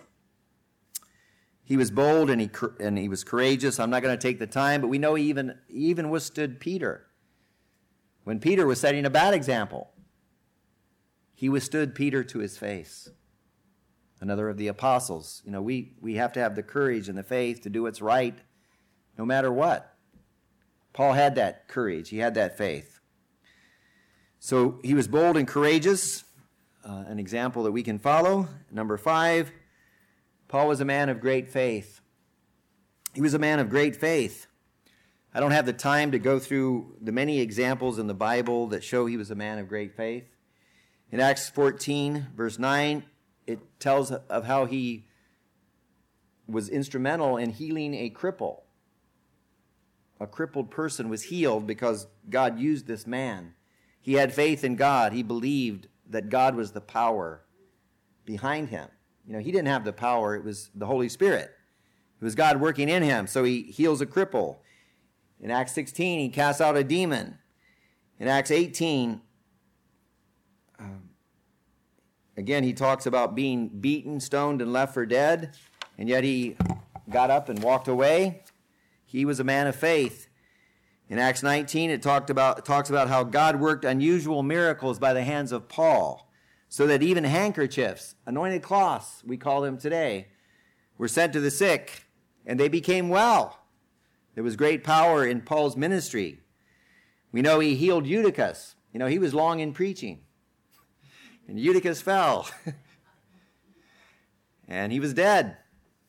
He was bold and he and he was courageous. I'm not going to take the time, but we know he even, he even withstood Peter. When Peter was setting a bad example, he withstood Peter to his face. Another of the apostles. You know, we, we have to have the courage and the faith to do what's right no matter what. Paul had that courage. He had that faith. So he was bold and courageous, uh, an example that we can follow. Number five, Paul was a man of great faith. He was a man of great faith. I don't have the time to go through the many examples in the Bible that show he was a man of great faith. In Acts fourteen, verse nine, it tells of how he was instrumental in healing a cripple. A crippled person was healed because God used this man. He had faith in God. He believed that God was the power behind him. You know, he didn't have the power. It was the Holy Spirit. It was God working in him. So he heals a cripple. In Acts sixteen, he casts out a demon. In Acts eighteen, um, again, he talks about being beaten, stoned, and left for dead. And yet he got up and walked away. He was a man of faith. In Acts nineteen, it talked about, it talks about how God worked unusual miracles by the hands of Paul, so that even handkerchiefs, anointed cloths, we call them today, were sent to the sick, and they became well. There was great power in Paul's ministry. We know he healed Eutychus. You know, he was long in preaching, and Eutychus fell, and he was dead.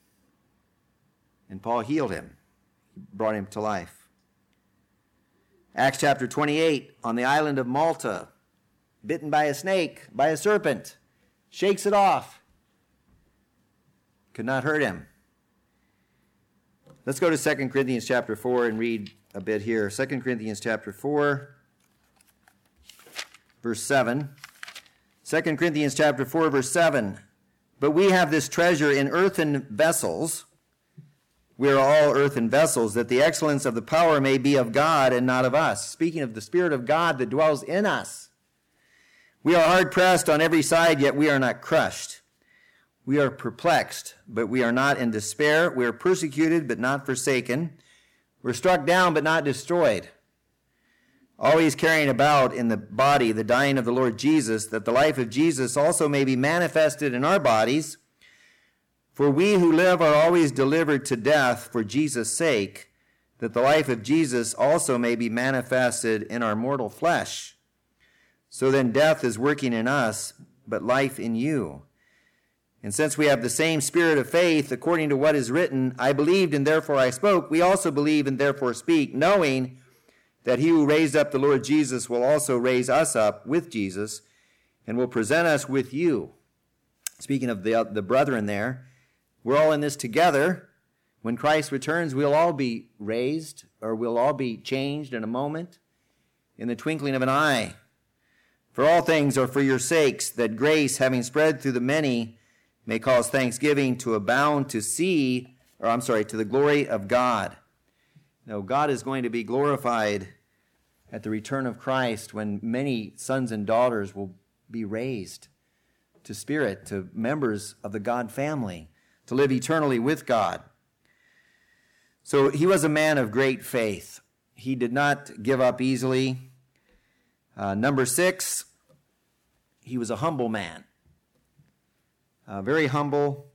And Paul healed him, he brought him to life. Acts chapter twenty-eight, on the island of Malta, bitten by a snake, by a serpent, shakes it off. Could not hurt him. Let's go to Second Corinthians chapter four and read a bit here. Second Corinthians chapter four, verse seven. Second Corinthians chapter four, verse seven. But we have this treasure in earthen vessels. We are all earthen vessels, that the excellence of the power may be of God and not of us. Speaking of the Spirit of God that dwells in us. We are hard pressed on every side, yet we are not crushed. We are perplexed, but we are not in despair. We are persecuted, but not forsaken. We're struck down, but not destroyed. Always carrying about in the body the dying of the Lord Jesus, that the life of Jesus also may be manifested in our bodies. For we who live are always delivered to death for Jesus' sake, that the life of Jesus also may be manifested in our mortal flesh. So then death is working in us, but life in you. And since we have the same spirit of faith, according to what is written, I believed and therefore I spoke, we also believe and therefore speak, knowing that he who raised up the Lord Jesus will also raise us up with Jesus and will present us with you. Speaking of the, the brethren there, we're all in this together. When Christ returns, we'll all be raised, or we'll all be changed in a moment, in the twinkling of an eye. For all things are for your sakes, that grace, having spread through the many, may cause thanksgiving to abound to see, or I'm sorry, to the glory of God. Now, God is going to be glorified at the return of Christ when many sons and daughters will be raised to spirit, to members of the God family, to live eternally with God. So he was a man of great faith. He did not give up easily. Uh, number six, he was a humble man. Uh, very humble.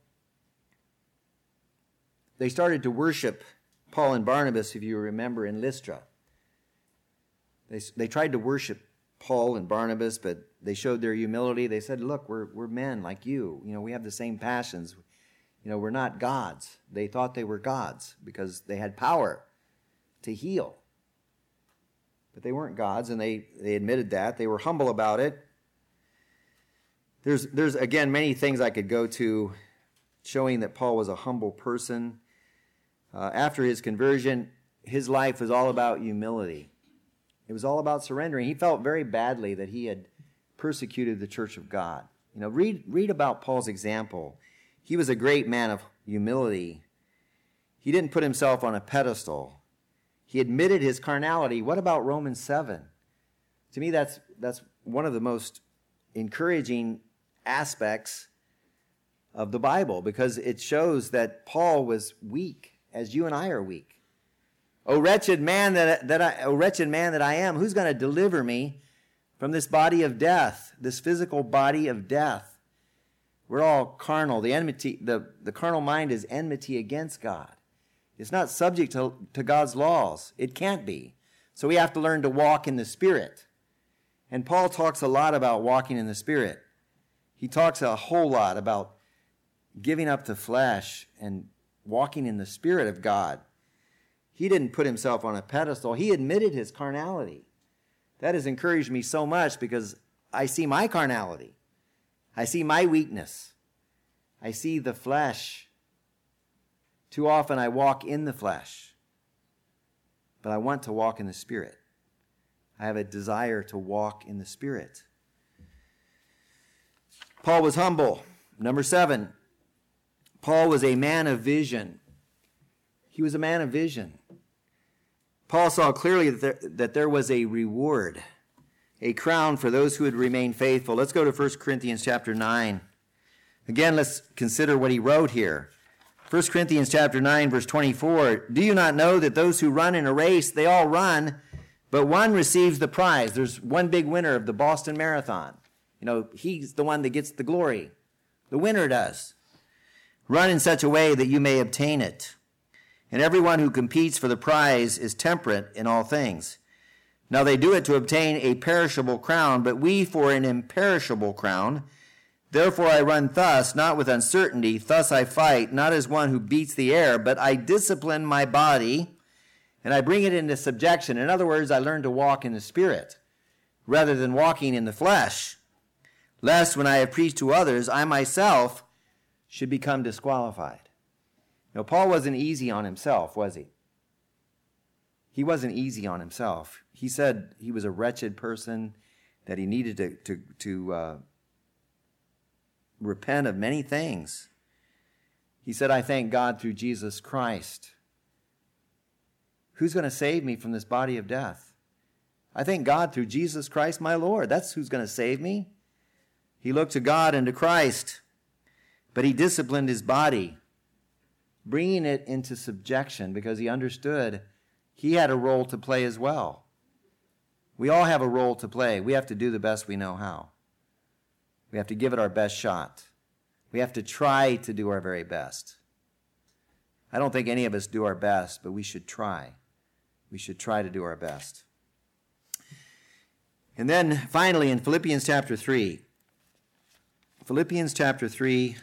They started to worship Paul and Barnabas, if you remember, in Lystra. They, they tried to worship Paul and Barnabas, but they showed their humility. They said, look, we're, we're men like you. You know, we have the same passions. You know, we're not gods. They thought they were gods because they had power to heal. But they weren't gods, and they, they admitted that. They were humble about it. There's, there's, again, many things I could go to showing that Paul was a humble person. Uh, after his conversion, his life was all about humility. It was all about surrendering. He felt very badly that he had persecuted the church of God. You know, read, read about Paul's example. He was a great man of humility. He didn't put himself on a pedestal. He admitted his carnality. What about Romans seven? To me, that's, that's one of the most encouraging aspects of the Bible, because it shows that Paul was weak, as you and I are weak. O wretched man that, that I, O wretched man that I am, who's going to deliver me from this body of death, this physical body of death? We're all carnal. The enmity, the, the carnal mind is enmity against God. It's not subject to, to God's laws. It can't be. So we have to learn to walk in the Spirit. And Paul talks a lot about walking in the Spirit. He talks a whole lot about giving up the flesh and walking in the Spirit of God. He didn't put himself on a pedestal. He admitted his carnality. That has encouraged me so much because I see my carnality. I see my weakness. I see the flesh. Too often I walk in the flesh, but I want to walk in the Spirit. I have a desire to walk in the Spirit. Paul was humble. Number seven, Paul was a man of vision. He was a man of vision. Paul saw clearly that there, that there was a reward, a crown for those who had remained faithful. Let's go to First Corinthians chapter nine. Again, let's consider what he wrote here. First Corinthians chapter nine, verse twenty-four, do you not know that those who run in a race, they all run, but one receives the prize? There's one big winner of the Boston Marathon. You know, he's the one that gets the glory. The winner does. Run in such a way that you may obtain it. And everyone who competes for the prize is temperate in all things. Now they do it to obtain a perishable crown, but we for an imperishable crown. Therefore I run thus, not with uncertainty. Thus I fight, not as one who beats the air, but I discipline my body, and I bring it into subjection. In other words, I learn to walk in the Spirit, rather than walking in the flesh, lest when I have preached to others, I myself should become disqualified. Now, Paul wasn't easy on himself, was he? He wasn't easy on himself. He said he was a wretched person, that he needed to, to, to uh, repent of many things. He said, I thank God through Jesus Christ. Who's going to save me from this body of death? I thank God through Jesus Christ, my Lord. That's who's going to save me. He looked to God and to Christ, but he disciplined his body, bringing it into subjection because he understood he had a role to play as well. We all have a role to play. We have to do the best we know how. We have to give it our best shot. We have to try to do our very best. I don't think any of us do our best, but we should try. We should try to do our best. And then finally in Philippians chapter three, Philippians chapter three,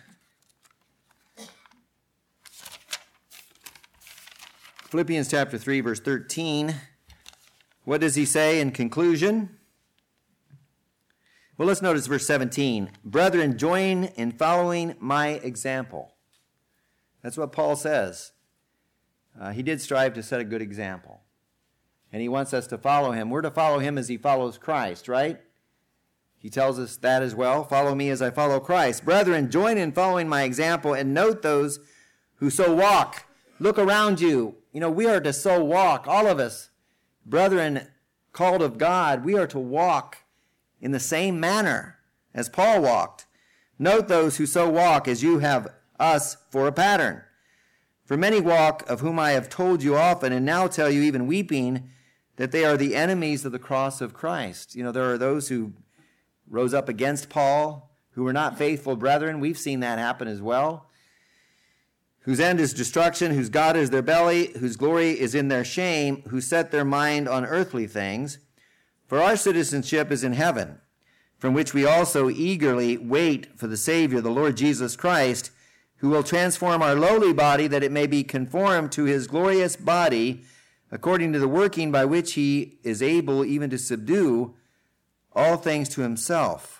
Philippians chapter three, verse thirteen. What does he say in conclusion? Well, let's notice verse seventeen. Brethren, join in following my example. That's what Paul says. Uh, he did strive to set a good example. And he wants us to follow him. We're to follow him as he follows Christ, right? He tells us that as well. Follow me as I follow Christ. Brethren, join in following my example and note those who so walk. Look around you. You know, we are to so walk, all of us, brethren called of God, we are to walk in the same manner as Paul walked. Note those who so walk as you have us for a pattern. For many walk, of whom I have told you often, and now tell you even weeping, that they are the enemies of the cross of Christ. You know, there are those who rose up against Paul, who were not faithful brethren. We've seen that happen as well. Whose end is destruction, whose God is their belly, whose glory is in their shame, who set their mind on earthly things. For our citizenship is in heaven, from which we also eagerly wait for the Savior, the Lord Jesus Christ, who will transform our lowly body that it may be conformed to his glorious body, according to the working by which he is able even to subdue all things to himself.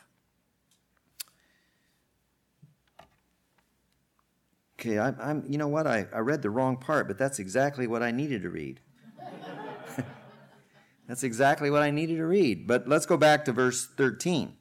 Okay, I'm, I'm, you know what? I, I read the wrong part, but that's exactly what I needed to read. That's exactly what I needed to read. But let's go back to verse thirteen.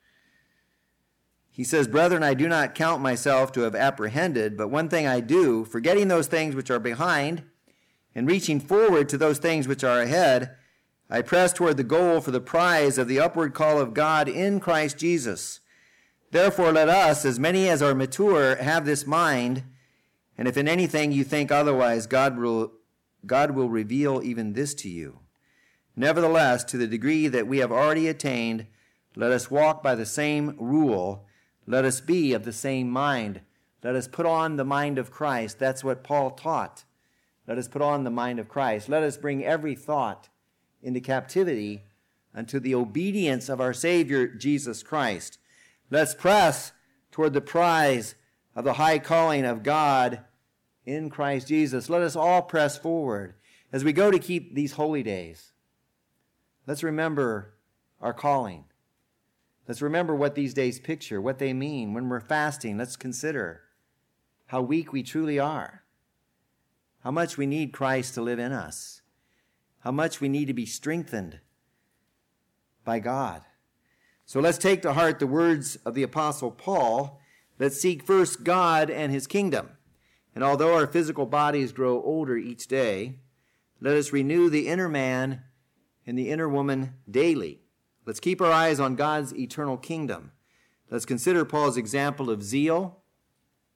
He says, Brethren, I do not count myself to have apprehended, but one thing I do, forgetting those things which are behind, and reaching forward to those things which are ahead, I press toward the goal for the prize of the upward call of God in Christ Jesus. Therefore let us, as many as are mature, have this mind, and if in anything you think otherwise, God will, God will reveal even this to you. Nevertheless, to the degree that we have already attained, let us walk by the same rule. Let us be of the same mind. Let us put on the mind of Christ. That's what Paul taught. Let us put on the mind of Christ. Let us bring every thought into captivity unto the obedience of our Savior, Jesus Christ. Let's press toward the prize of the high calling of God in Christ Jesus. Let us all press forward as we go to keep these holy days. Let's remember our calling. Let's remember what these days picture, what they mean. When we're fasting, let's consider how weak we truly are, how much we need Christ to live in us, how much we need to be strengthened by God. So let's take to heart the words of the Apostle Paul. Let's seek first God and his kingdom. And although our physical bodies grow older each day, let us renew the inner man and the inner woman daily. Let's keep our eyes on God's eternal kingdom. Let's consider Paul's example of zeal,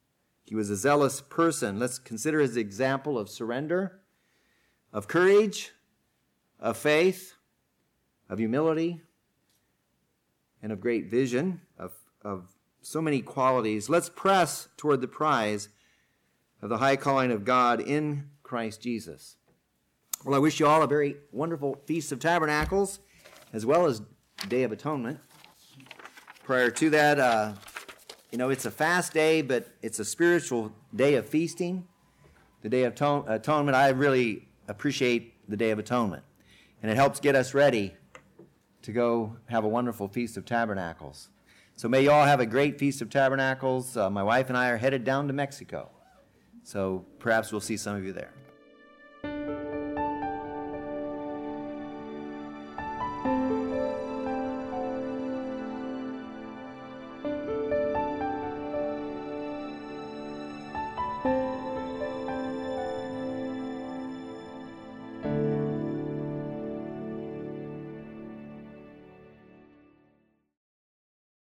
He was a zealous person. Let's consider his example of surrender, of courage, of faith, of humility, and of great vision, of, of so many qualities. Let's press toward the prize of the high calling of God in Christ Jesus. Well, I wish you all a very wonderful Feast of Tabernacles, as well as Day of Atonement. Prior to that, uh, you know, it's a fast day, but it's a spiritual day of feasting. The Day of Atone- Atonement, I really appreciate the Day of Atonement. And it helps get us ready to go have a wonderful Feast of Tabernacles. So may you all have a great Feast of Tabernacles. Uh, my wife and I are headed down to Mexico. So perhaps we'll see some of you there.